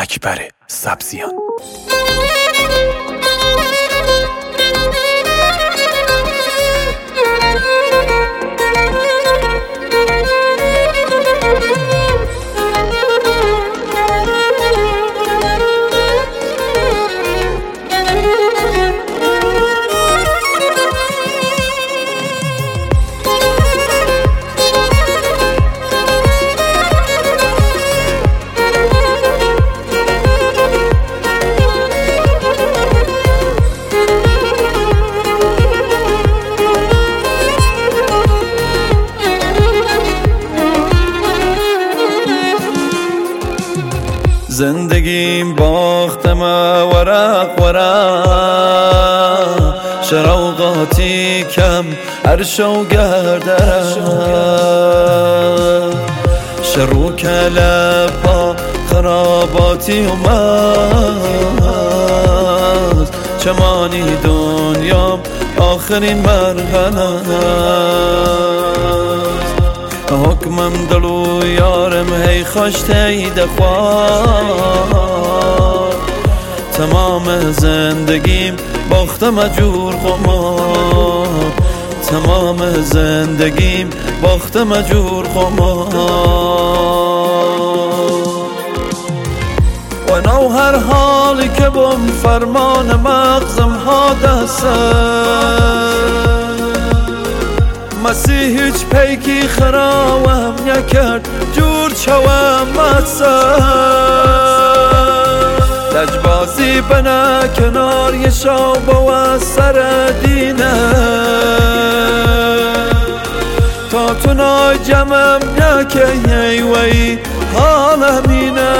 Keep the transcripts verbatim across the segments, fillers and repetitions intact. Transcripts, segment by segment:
اکبر سبزیان. زندگیم باختم ورق ورق، شراقاتی کم عرش و گردرم، شروع کلپا خراباتی اومد، چمانی دنیام آخرین مرحله، حکمم دلو یارم هی خوشتی دخواه، تمام زندگیم باختم جور خمار، تمام زندگیم باختم جور خمار، و نو هر حالی که بم فرمان مغزم ها دسته، مسیح هیچ پیکی خراوم نکرد جور چوم مدسه، لجبازی بنا کنار یه شاب و سر دینه، تا تو نای جمعم نکه وی حالم اینه.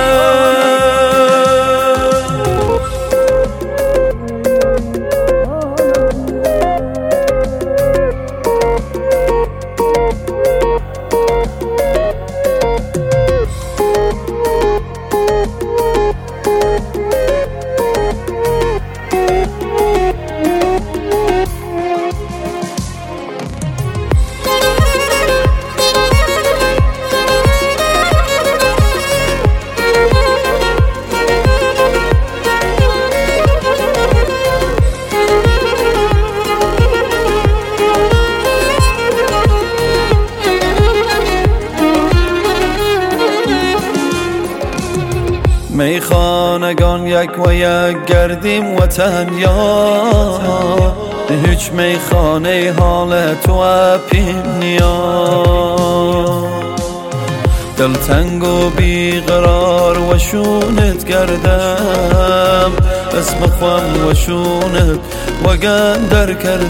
میخانگان یک و یک گردیم وطن یا، هیچ میخانه حال تو اپیم نیا، دلتنگ و بیقرار و شونت گردم، اسم خوام و شونت و گندر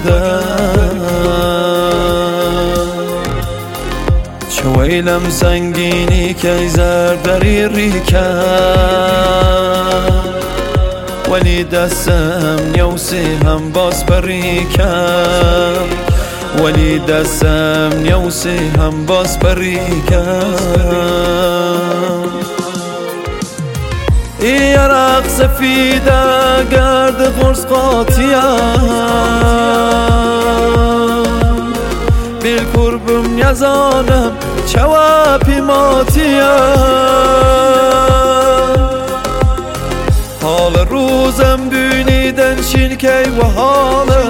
کردم، ویلم سنگینی که زردری ریکم، ولی دستم نیوسی هم باز بریکم، ولی دستم نیوسی هم باز بریکم، ای عرق سفیده گرد غرز قاطیم، بیل کربم یزانم چواپی ماتیم، حال روزم بینیدن شینکی و حالم،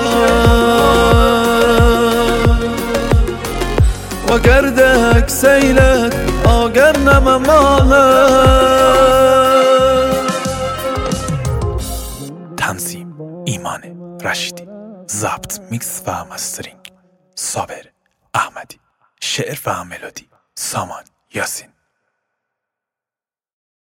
و گردک سیلت آگر نممالم. تنظیم ایمان رشیدی، ضبط میکس و مسترینگ صابر احمدی، شعر و ملودی سامان یاسین.